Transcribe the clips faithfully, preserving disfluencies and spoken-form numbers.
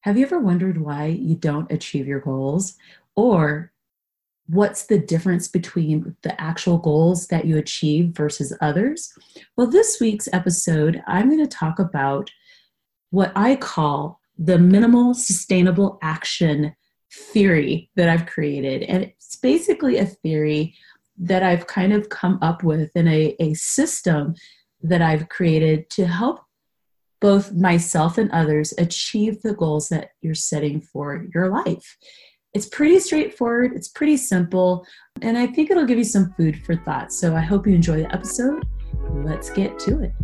Have you ever wondered why you don't achieve your goals? Or what's the difference between the actual goals that you achieve versus others? Well, this week's episode, I'm going to talk about what I call the minimal sustainable action theory that I've created. And it's basically a theory that I've kind of come up with in a, a system that I've created to help both myself and others achieve the goals that you're setting for your life. It's pretty straightforward, it's pretty simple, and I think it'll give you some food for thought. So I hope you enjoy the episode. Let's get to it.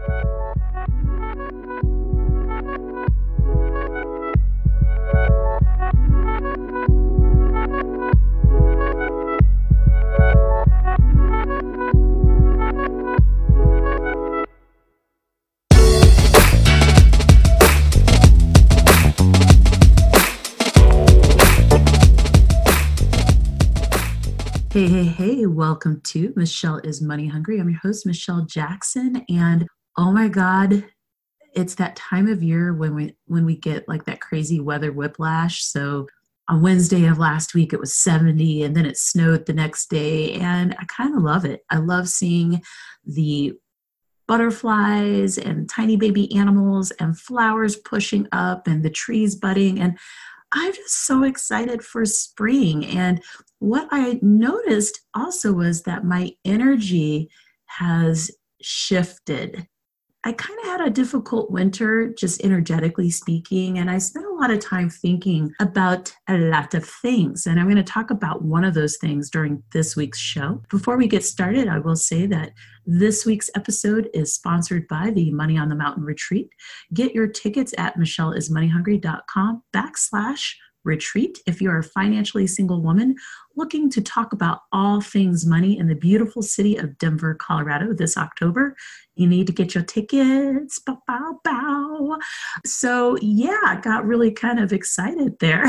Hey, hey, hey, welcome to Michelle is Money Hungry. I'm your host, Michelle Jackson. And oh my God, it's that time of year when we when we get like that crazy weather whiplash. So on Wednesday of last week, it was seventy and then it snowed the next day. And I kind of love it. I love seeing the butterflies and tiny baby animals and flowers pushing up and the trees budding. And I'm just so excited for spring. And what I noticed also was that my energy has shifted. I kind of had a difficult winter, just energetically speaking, and I spent a lot of time thinking about a lot of things. And I'm going to talk about one of those things during this week's show. Before we get started, I will say that this week's episode is sponsored by the Money on the Mountain Retreat. Get your tickets at michelleismoneyhungry.com backslash retreat if you're a financially single woman looking to talk about all things money in the beautiful city of Denver, Colorado this October. You need to get your tickets. Bow, bow, bow. So yeah, I got really kind of excited there.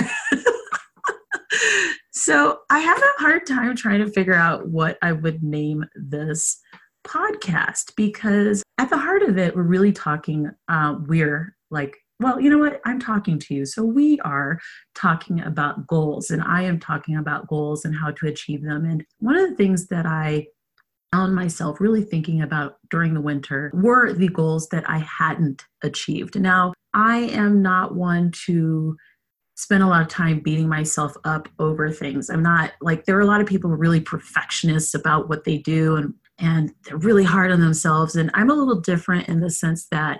So I had a hard time trying to figure out what I would name this podcast, because at the heart of it, we're really talking, uh, we're like, well, you know what? I'm talking to you. So we are talking about goals, and I am talking about goals and how to achieve them. And one of the things that I found myself really thinking about during the winter were the goals that I hadn't achieved. Now, I am not one to spend a lot of time beating myself up over things. I'm not like, there are a lot of people who are really perfectionists about what they do, and, and they're really hard on themselves. And I'm a little different in the sense that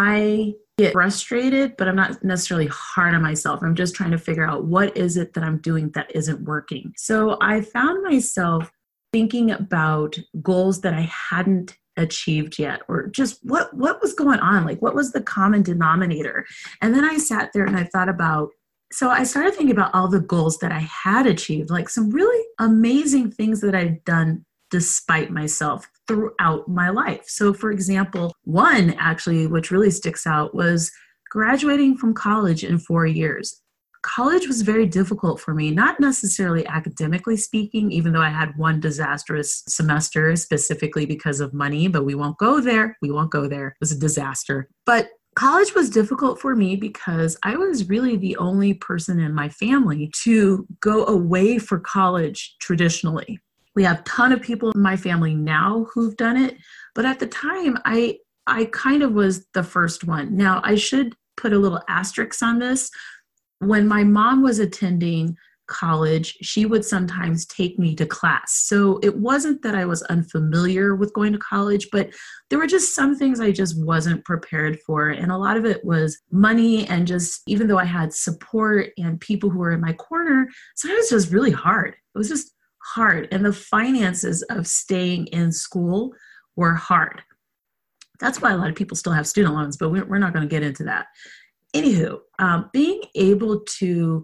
I get frustrated, but I'm not necessarily hard on myself. I'm just trying to figure out what is it that I'm doing that isn't working. So I found myself thinking about goals that I hadn't achieved yet, or just what, what was going on? Like, what was the common denominator? And then I sat there and I thought about, so I started thinking about all the goals that I had achieved, like some really amazing things that I'd done despite myself throughout my life. So for example, one actually, which really sticks out, was graduating from college in four years. College was very difficult for me, not necessarily academically speaking, even though I had one disastrous semester specifically because of money, but we won't go there. We won't go there. It was a disaster. But college was difficult for me because I was really the only person in my family to go away for college traditionally. We have a ton of people in my family now who've done it, but at the time, I I kind of was the first one. Now, I should put a little asterisk on this. When my mom was attending college, she would sometimes take me to class. So it wasn't that I was unfamiliar with going to college, but there were just some things I just wasn't prepared for. And a lot of it was money, and just, even though I had support and people who were in my corner, sometimes it was really hard. It was just hard. And the finances of staying in school were hard. That's why a lot of people still have student loans, but we're, we're not going to get into that. Anywho, um, being able to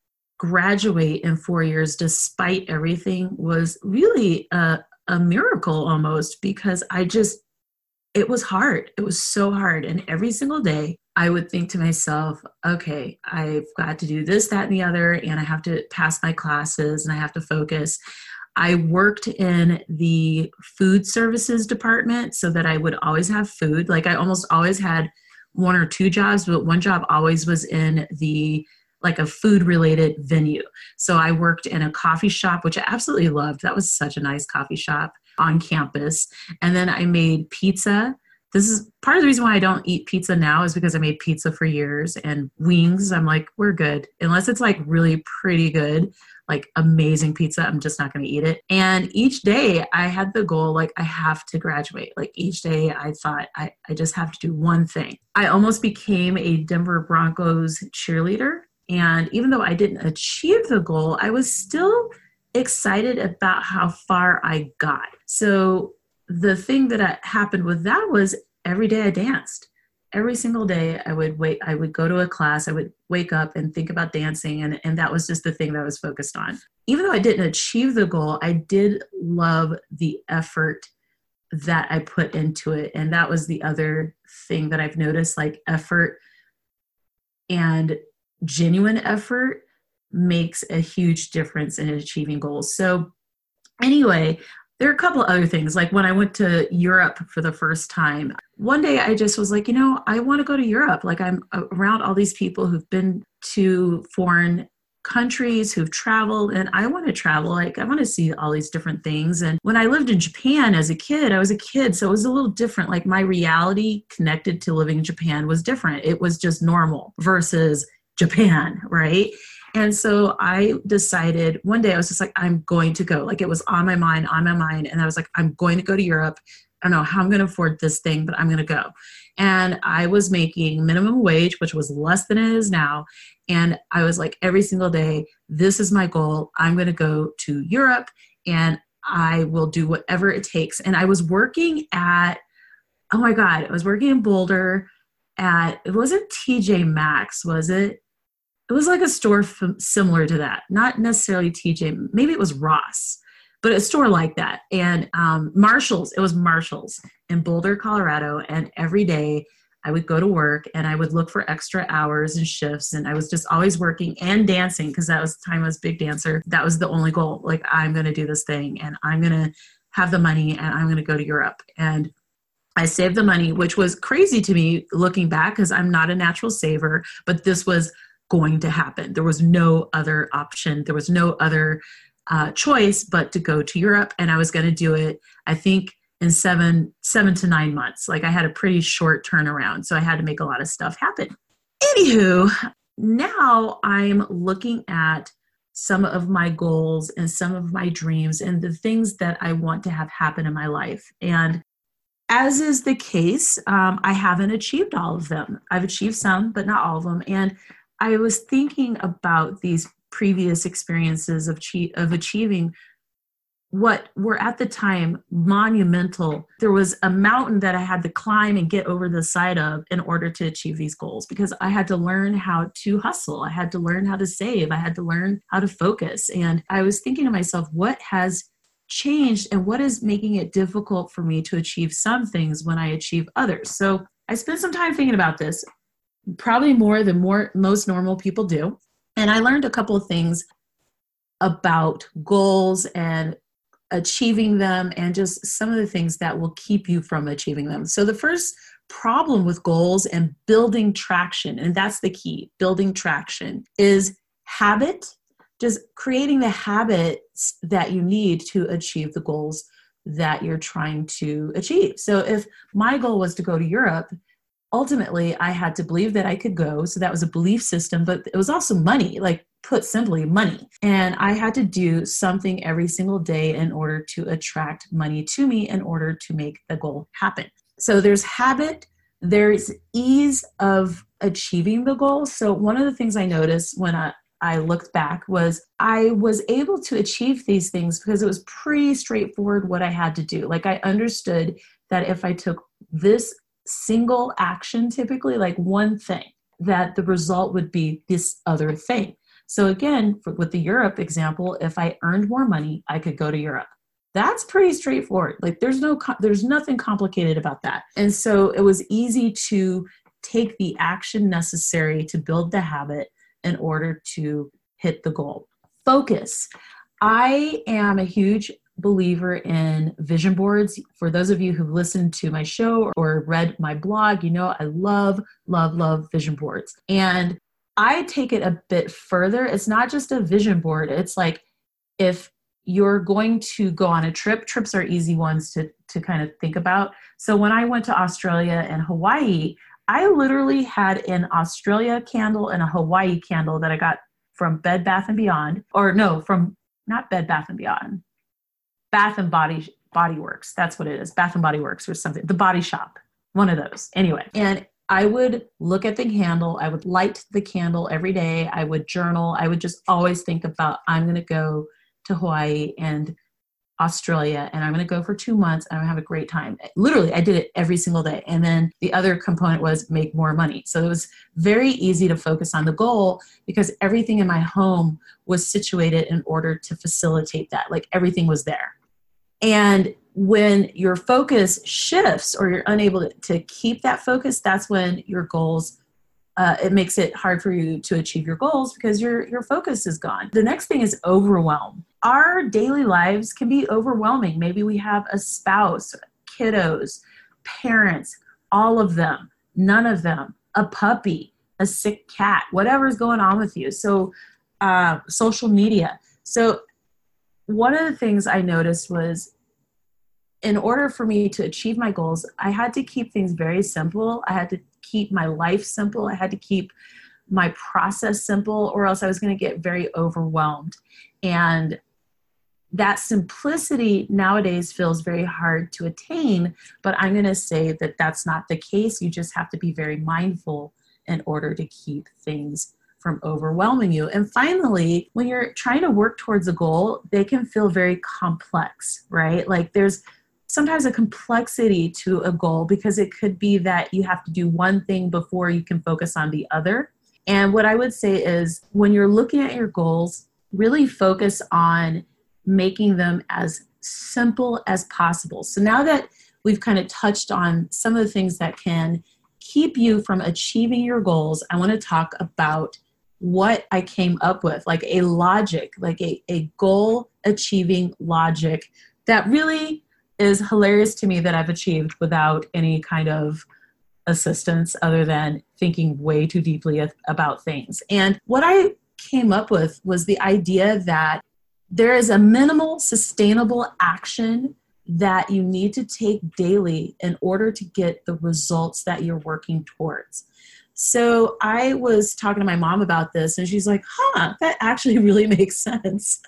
graduate in four years despite everything was really a, a miracle almost, because I just, it was hard. It was so hard. And every single day I would think to myself, okay, I've got to do this, that, and the other, and I have to pass my classes and I have to focus. I worked in the food services department so that I would always have food. Like I almost always had one or two jobs, but one job always was in the like a food related venue. So I worked in a coffee shop, which I absolutely loved. That was such a nice coffee shop on campus. And then I made pizza. This is part of the reason why I don't eat pizza now is because I made pizza for years, and wings. I'm like, we're good. Unless it's like really pretty good, like amazing pizza, I'm just not going to eat it. And each day I had the goal, like I have to graduate. Like each day I thought I, I just have to do one thing. I almost became a Denver Broncos cheerleader. And even though I didn't achieve the goal, I was still excited about how far I got. So the thing that happened with that was every day I danced. Every single day I would wait, I would go to a class, I would wake up and think about dancing. And, and that was just the thing that I was focused on. Even though I didn't achieve the goal, I did love the effort that I put into it. And that was the other thing that I've noticed, like effort and genuine effort makes a huge difference in achieving goals. So anyway, there are a couple other things. Like when I went to Europe for the first time, one day I just was like, you know, I want to go to Europe. Like I'm around all these people who've been to foreign countries, who've traveled, and I want to travel. Like I want to see all these different things. And when I lived in Japan as a kid, I was a kid, so it was a little different. Like my reality connected to living in Japan was different. It was just normal versus Japan, right? And so I decided one day I was just like, I'm going to go. Like it was on my mind, on my mind. And I was like, I'm going to go to Europe. I don't know how I'm going to afford this thing, but I'm going to go. And I was making minimum wage, which was less than it is now. And I was like, every single day, this is my goal. I'm going to go to Europe and I will do whatever it takes. And I was working at, oh my God, I was working in Boulder at, it wasn't T J Maxx, was it? It was like a store f- similar to that, not necessarily T J, maybe it was Ross, but a store like that. And um, Marshall's, it was Marshall's in Boulder, Colorado. And every day I would go to work and I would look for extra hours and shifts. And I was just always working and dancing because that was the time I was a big dancer. That was the only goal. Like, I'm going to do this thing and I'm going to have the money and I'm going to go to Europe. And I saved the money, which was crazy to me looking back because I'm not a natural saver, but this was going to happen. There was no other option. There was no other uh, choice but to go to Europe. And I was going to do it, I think, in seven, seven to nine months. Like I had a pretty short turnaround. So I had to make a lot of stuff happen. Anywho, now I'm looking at some of my goals and some of my dreams and the things that I want to have happen in my life. And as is the case, um, I haven't achieved all of them. I've achieved some, but not all of them. And I was thinking about these previous experiences of, che- of achieving what were at the time monumental. There was a mountain that I had to climb and get over the side of in order to achieve these goals because I had to learn how to hustle. I had to learn how to save. I had to learn how to focus. And I was thinking to myself, what has changed and what is making it difficult for me to achieve some things when I achieve others? So I spent some time thinking about this, probably more than more most normal people do. And I learned a couple of things about goals and achieving them and just some of the things that will keep you from achieving them. So the first problem with goals and building traction, and that's the key, building traction, is habit, just creating the habits that you need to achieve the goals that you're trying to achieve. So if my goal was to go to Europe, ultimately, I had to believe that I could go. So that was a belief system, but it was also money, like put simply, money. And I had to do something every single day in order to attract money to me in order to make the goal happen. So there's habit, there's ease of achieving the goal. So one of the things I noticed when I, I looked back was I was able to achieve these things because it was pretty straightforward what I had to do. Like I understood that if I took this single action, typically like one thing, that the result would be this other thing. So again, for, with the Europe example, if I earned more money, I could go to Europe. That's pretty straightforward. Like there's no, there's nothing complicated about that. And so it was easy to take the action necessary to build the habit in order to hit the goal. Focus. I am a huge believer in vision boards. For those of you who've listened to my show or read my blog, you know I love, love, love vision boards. And I take it a bit further. It's not just a vision board. It's like if you're going to go on a trip, trips are easy ones to, to kind of think about. So when I went to Australia and Hawaii, I literally had an Australia candle and a Hawaii candle that I got from Bed Bath and Beyond, or no, from not Bed Bath and Beyond, Bath and Body Body Works. That's what it is. Bath and Body Works or something. The Body Shop, one of those. Anyway, and I would look at the candle. I would light the candle every day. I would journal. I would just always think about, I'm going to go to Hawaii and Australia, and I'm going to go for two months and I'm going to have a great time. Literally, I did it every single day. And then the other component was make more money. So it was very easy to focus on the goal because everything in my home was situated in order to facilitate that. Like everything was there. And when your focus shifts or you're unable to, to keep that focus, that's when your goals, uh, it makes it hard for you to achieve your goals because your, your focus is gone. The next thing is overwhelm. Our daily lives can be overwhelming. Maybe we have a spouse, kiddos, parents, all of them, none of them, a puppy, a sick cat, whatever's going on with you. So uh, social media. So one of the things I noticed was in order for me to achieve my goals, I had to keep things very simple. I had to keep my life simple. I had to keep my process simple, or else I was going to get very overwhelmed. And that simplicity nowadays feels very hard to attain, but I'm going to say that that's not the case. You just have to be very mindful in order to keep things from overwhelming you. And finally, when you're trying to work towards a goal, they can feel very complex, right? Like there's sometimes a complexity to a goal because it could be that you have to do one thing before you can focus on the other. And what I would say is when you're looking at your goals, really focus on making them as simple as possible. So now that we've kind of touched on some of the things that can keep you from achieving your goals, I want to talk about what I came up with, like a logic, like a, a goal achieving logic that really is hilarious to me that I've achieved without any kind of assistance other than thinking way too deeply about things. And what I came up with was the idea that there is a minimal sustainable action that you need to take daily in order to get the results that you're working towards. So I was talking to my mom about this and she's like, huh, that actually really makes sense.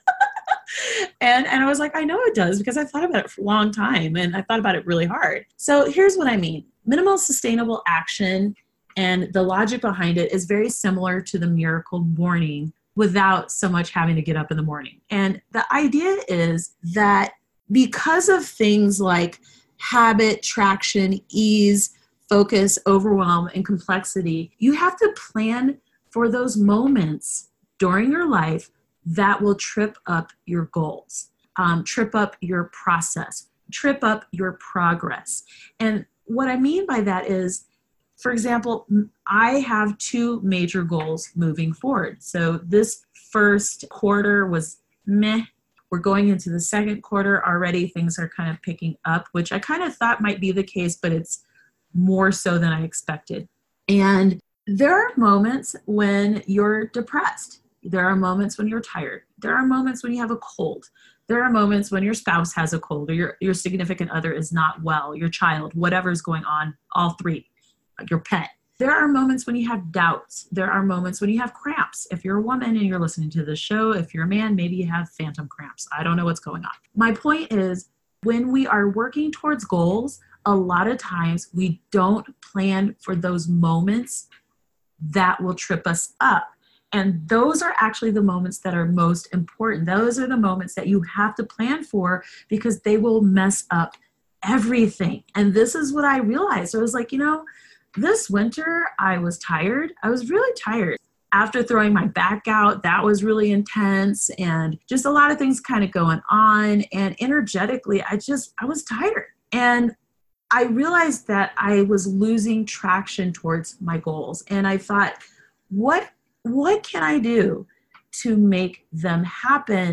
and, and I was like, I know it does because I thought about it for a long time and I thought about it really hard. So here's what I mean. Minimal sustainable action and the logic behind it is very similar to the miracle morning without so much having to get up in the morning. And the idea is that because of things like habit, traction, ease, focus, overwhelm, and complexity, you have to plan for those moments during your life that will trip up your goals, um, trip up your process, trip up your progress. And what I mean by that is, for example, I have two major goals moving forward. So this first quarter was meh. We're going into the second quarter already. Things are kind of picking up, which I kind of thought might be the case, but it's more so than I expected. And there are moments when you're depressed. There are moments when you're tired. There are moments when you have a cold. There are moments when your spouse has a cold or your, your significant other is not well, your child, whatever's going on, all three, your pet. There are moments when you have doubts. There are moments when you have cramps. If you're a woman and you're listening to this show, if you're a man, maybe you have phantom cramps. I don't know what's going on. My point is, when we are working towards goals, a lot of times we don't plan for those moments that will trip us up. And those are actually the moments that are most important. Those are the moments that you have to plan for because they will mess up everything. And this is what I realized. I was like, you know, this winter I was tired. I was really tired. After throwing my back out, that was really intense and just a lot of things kind of going on. And energetically, I just, I was tired. And I realized that I was losing traction towards my goals. And I thought, what, what can I do to make them happen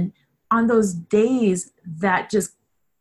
on those days that just,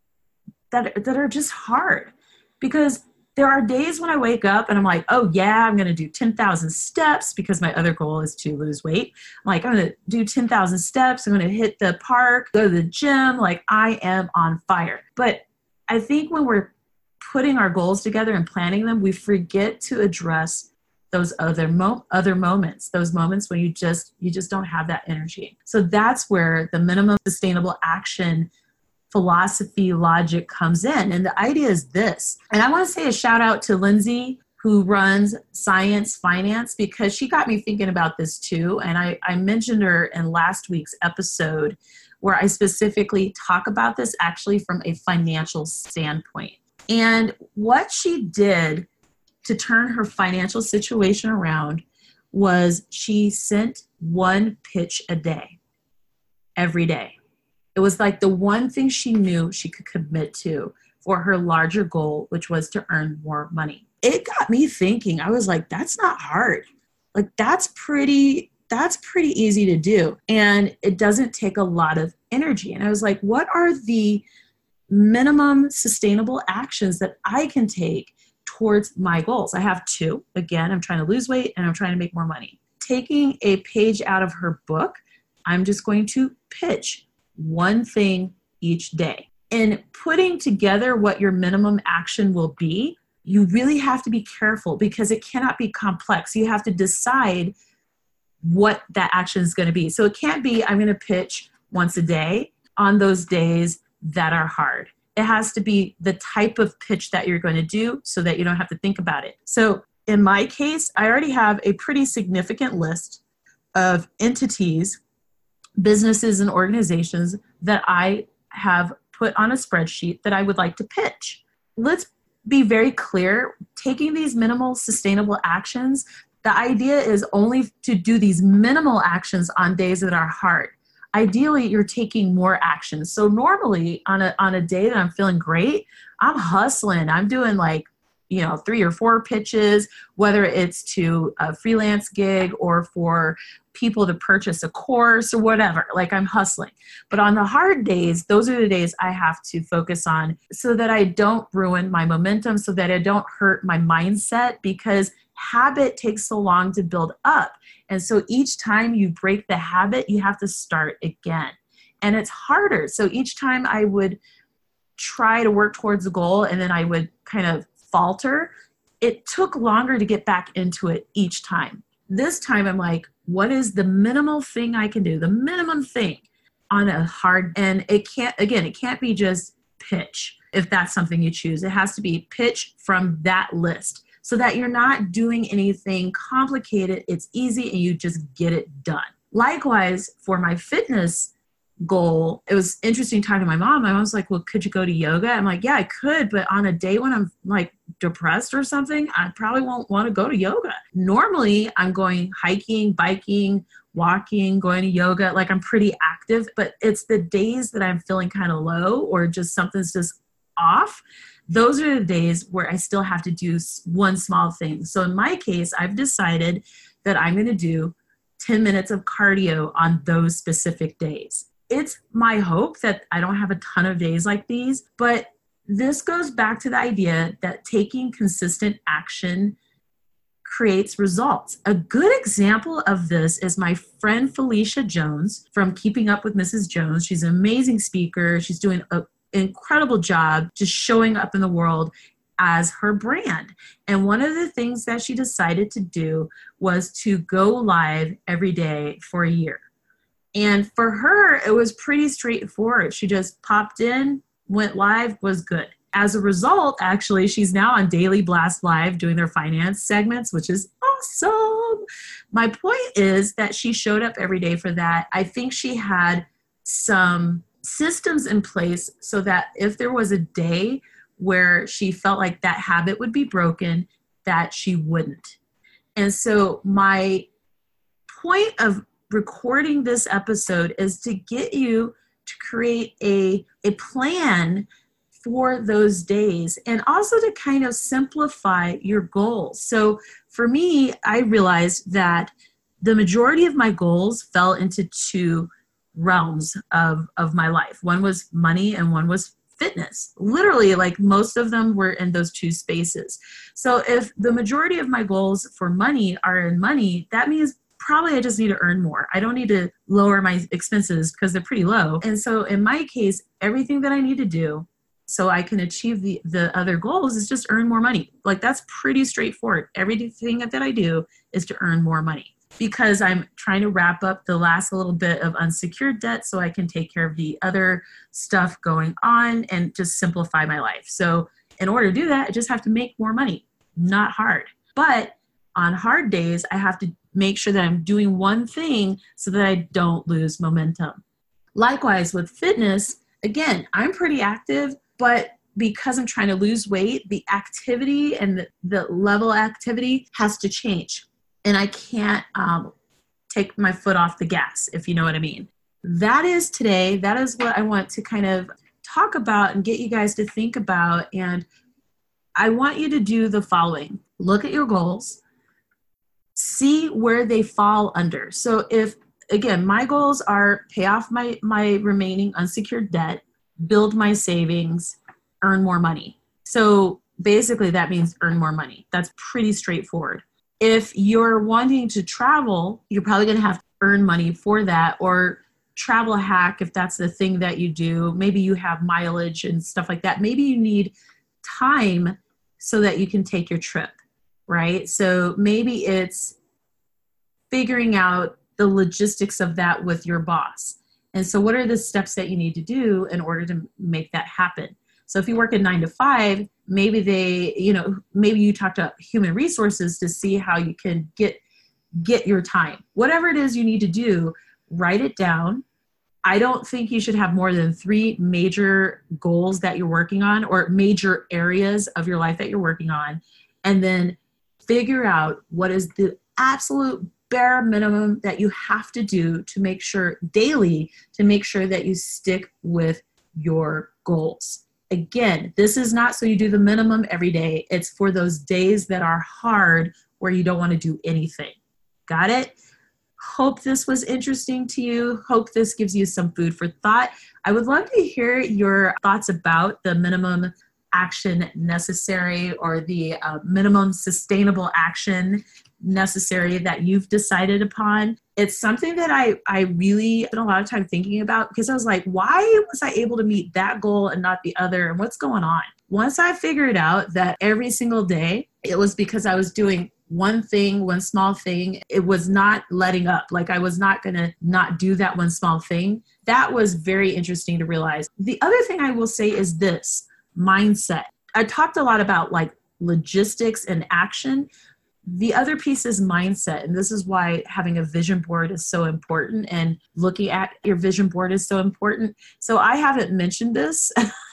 that, that are just hard. Because there are days when I wake up and I'm like, oh yeah, I'm going to do ten thousand steps because my other goal is to lose weight. I'm like, I'm going to do ten thousand steps. I'm going to hit the park, go to the gym. Like I am on fire. But I think when we're putting our goals together and planning them, we forget to address those other mo- other moments, those moments when you just, you just don't have that energy. So that's where the minimum sustainable action philosophy logic comes in. And the idea is this, and I want to say a shout out to Lindsay, who runs Science Finance, because she got me thinking about this too. And I, I mentioned her in last week's episode where I specifically talk about this actually from a financial standpoint. And what she did to turn her financial situation around was she sent one pitch a day, every day. It was like the one thing she knew she could commit to for her larger goal, which was to earn more money. It got me thinking. I was like, that's not hard. Like that's pretty, that's pretty easy to do. And it doesn't take a lot of energy. And I was like, what are the minimum sustainable actions that I can take towards my goals? I have two. Again, I'm trying to lose weight and I'm trying to make more money. Taking a page out of her book, I'm just going to pitch one thing each day. And putting together what your minimum action will be, you really have to be careful because it cannot be complex. You have to decide what that action is going to be. So it can't be, I'm going to pitch once a day on those days that are hard. It has to be the type of pitch that you're going to do so that you don't have to think about it. So in my case, I already have a pretty significant list of entities, businesses and organizations that I have put on a spreadsheet that I would like to pitch. Let's be very clear. Taking these minimal sustainable actions, the idea is only to do these minimal actions on days that are hard. Ideally, you're taking more actions. So normally on a on a day that I'm feeling great, I'm hustling. I'm doing like, you know, three or four pitches, whether it's to a freelance gig or for people to purchase a course or whatever, like I'm hustling. But on the hard days, those are the days I have to focus on so that I don't ruin my momentum, so that I don't hurt my mindset, because habit takes so long to build up. And so each time you break the habit, you have to start again. And it's harder. So each time I would try to work towards a goal and then I would kind of falter, it took longer to get back into it each time. This time I'm like, what is the minimal thing I can do? The minimum thing on a hard, and it can't, again, it can't be just pitch if that's something you choose. It has to be pitch from that list so that you're not doing anything complicated. It's easy and you just get it done. Likewise, for my fitness goal, it was interesting talking to my mom. My mom was like, well, could you go to yoga? I'm like, yeah, I could, but on a day when I'm like depressed or something, I probably won't want to go to yoga. Normally I'm going hiking, biking, walking, going to yoga. Like I'm pretty active, but it's the days that I'm feeling kind of low or just something's just off. Those are the days where I still have to do one small thing. So in my case, I've decided that I'm going to do ten minutes of cardio on those specific days. It's my hope that I don't have a ton of days like these, but this goes back to the idea that taking consistent action creates results. A good example of this is my friend Felicia Jones from Keeping Up with Missus Jones. She's an amazing speaker. She's doing an incredible job just showing up in the world as her brand. And one of the things that she decided to do was to go live every day for a year. And for her, it was pretty straightforward. She just popped in, went live, was good. As a result, actually, she's now on Daily Blast Live doing their finance segments, which is awesome. My point is that she showed up every day for that. I think she had some systems in place so that if there was a day where she felt like that habit would be broken, that she wouldn't. And so my point of recording this episode is to get you to create a, a plan for those days and also to kind of simplify your goals. So for me, I realized that the majority of my goals fell into two realms of, of my life. One was money and one was fitness. Literally, like most of them were in those two spaces. So if the majority of my goals for money are in money, that means probably I just need to earn more. I don't need to lower my expenses because they're pretty low. And so in my case, everything that I need to do so I can achieve the, the other goals is just earn more money. Like that's pretty straightforward. Everything that I do is to earn more money because I'm trying to wrap up the last little bit of unsecured debt so I can take care of the other stuff going on and just simplify my life. So in order to do that, I just have to make more money. Not hard. But on hard days, I have to make sure that I'm doing one thing so that I don't lose momentum. Likewise with fitness, again, I'm pretty active, but because I'm trying to lose weight, the activity and the, the level of activity has to change. And I can't um, take my foot off the gas, if you know what I mean. That is today. That is what I want to kind of talk about and get you guys to think about. And I want you to do the following. Look at your goals. See where they fall under. So if, again, my goals are pay off my, my remaining unsecured debt, build my savings, earn more money. So basically that means earn more money. That's pretty straightforward. If you're wanting to travel, you're probably going to have to earn money for that, or travel hack if that's the thing that you do. Maybe you have mileage and stuff like that. Maybe you need time so that you can take your trip, right? So maybe it's figuring out the logistics of that with your boss. And so what are the steps that you need to do in order to make that happen? So if you work a nine to five, maybe they, you know, maybe you talk to human resources to see how you can get, get your time. Whatever it is you need to do, write it down. I don't think you should have more than three major goals that you're working on or major areas of your life that you're working on. And then figure out what is the absolute bare minimum that you have to do to make sure daily, to make sure that you stick with your goals. Again, this is not so you do the minimum every day. It's for those days that are hard where you don't want to do anything. Got it? Hope this was interesting to you. Hope this gives you some food for thought. I would love to hear your thoughts about the minimum action necessary or the uh, minimum sustainable action necessary that you've decided upon. It's something that I, I really spent a lot of time thinking about because I was like, why was I able to meet that goal and not the other? And what's going on? Once I figured out that every single day, it was because I was doing one thing, one small thing. It was not letting up. Like I was not going to not do that one small thing. That was very interesting to realize. The other thing I will say is this mindset. I talked a lot about like logistics and action. The other piece is mindset. And this is why having a vision board is so important and looking at your vision board is so important. So I haven't mentioned this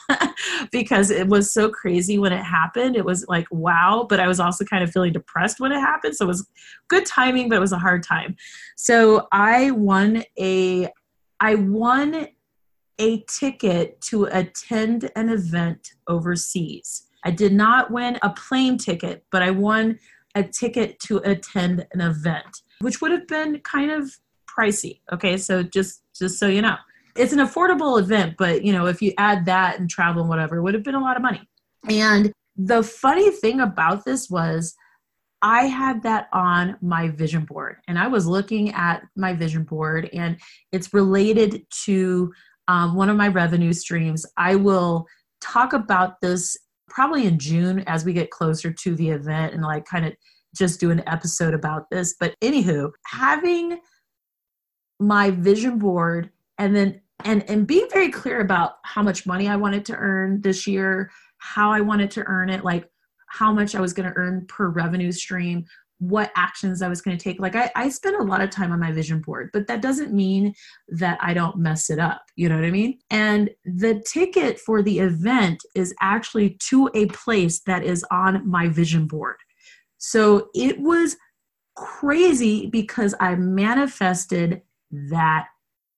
because it was so crazy when it happened. It was like, wow. But I was also kind of feeling depressed when it happened. So it was good timing, but it was a hard time. So I won a, I won a ticket to attend an event overseas. I did not win a plane ticket, but I won a ticket to attend an event, which would have been kind of pricey. Okay. So just, just so you know, it's an affordable event, but you know, if you add that and travel and whatever, it would have been a lot of money. And the funny thing about this was I had that on my vision board and I was looking at my vision board and it's related to um, one of my revenue streams. I will talk about this probably in June as we get closer to the event and like kind of just do an episode about this. But anywho, having my vision board and then, and, and being very clear about how much money I wanted to earn this year, how I wanted to earn it, like how much I was going to earn per revenue stream, what actions I was going to take. Like I, I spent a lot of time on my vision board, but that doesn't mean that I don't mess it up. You know what I mean? And the ticket for the event is actually to a place that is on my vision board. So it was crazy because I manifested that.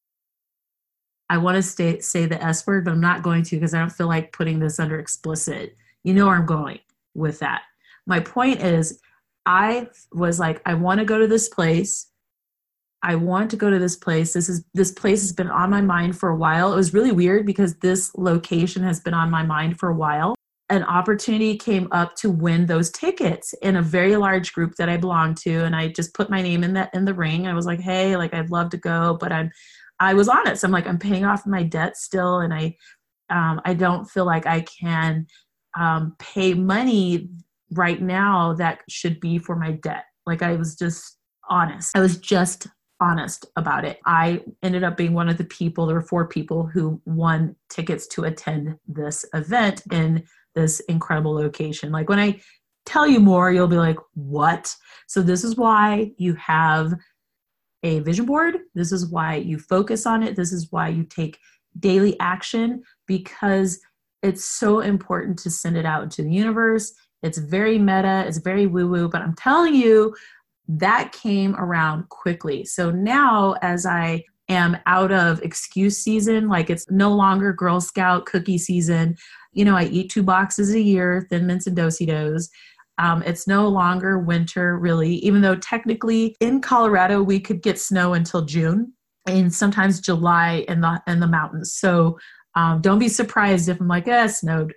I want to stay, say the S word, but I'm not going to because I don't feel like putting this under explicit. You know where I'm going with that. My point is, I was like, I want to go to this place. I want to go to this place. This is this place has been on my mind for a while. It was really weird because this location has been on my mind for a while. An opportunity came up to win those tickets in a very large group that I belong to. And I just put my name in that in the ring. I was like, hey, like I'd love to go, but I'm, I was honest. I'm like, I'm paying off my debt still. And I, um, I don't feel like I can um, pay money right now that should be for my debt. Like I was just honest. I was just honest about it. I ended up being one of the people, there were four people who won tickets to attend this event in this incredible location. Like when I tell you more, you'll be like, what? So this is why you have a vision board. This is why you focus on it. This is why you take daily action, because it's so important to send it out into the universe. It's very meta. It's very woo-woo, but I'm telling you, that came around quickly. So now as I am out of excuse season, like it's no longer Girl Scout cookie season. You know, I eat two boxes a year, Thin Mints and Do-si-dos. Um, it's no longer winter, really, even though technically in Colorado, we could get snow until June and sometimes July in the in the mountains. So um, don't be surprised if I'm like, eh, it snowed.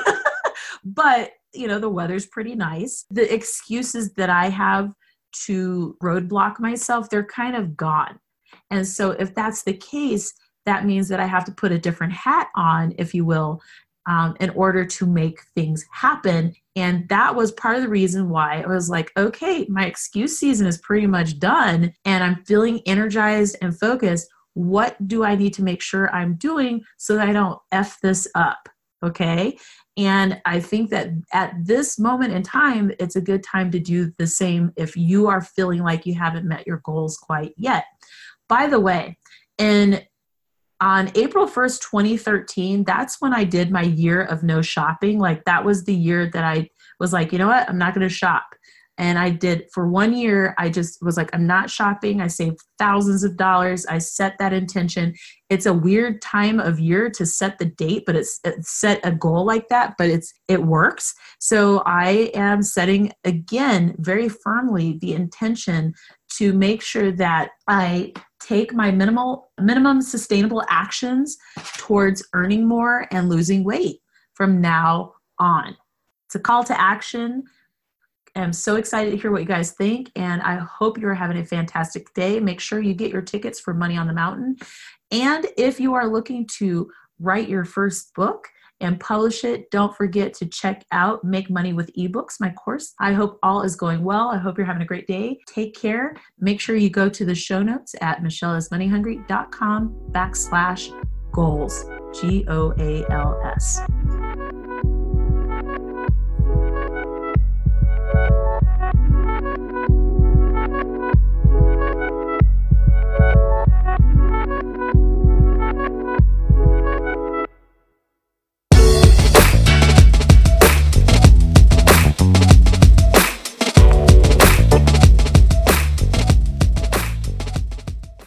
But, you know, the weather's pretty nice. The excuses that I have to roadblock myself, they're kind of gone. And so if that's the case, that means that I have to put a different hat on, if you will, um, in order to make things happen. And that was part of the reason why I was like, okay, my excuse season is pretty much done and I'm feeling energized and focused. What do I need to make sure I'm doing so that I don't F this up? Okay. And I think that at this moment in time, it's a good time to do the same if you are feeling like you haven't met your goals quite yet. By the way, in on April first, twenty thirteen, that's when I did my year of no shopping. Like that was the year that I was like, you know what, I'm not going to shop. And I did for one year, I just was like, I'm not shopping. I saved thousands of dollars. I set that intention. It's a weird time of year to set the date, but it's, it's set a goal like that, but it's, it works. So I am setting again, very firmly the intention to make sure that I take my minimal, minimum sustainable actions towards earning more and losing weight from now on. It's a call to action. I'm so excited to hear what you guys think, and I hope you're having a fantastic day. Make sure you get your tickets for Money on the Mountain. And if you are looking to write your first book and publish it, don't forget to check out Make Money with eBooks, my course. I hope all is going well. I hope you're having a great day. Take care. Make sure you go to the show notes at michelleismoneyhungry.com backslash goals, G O A L S.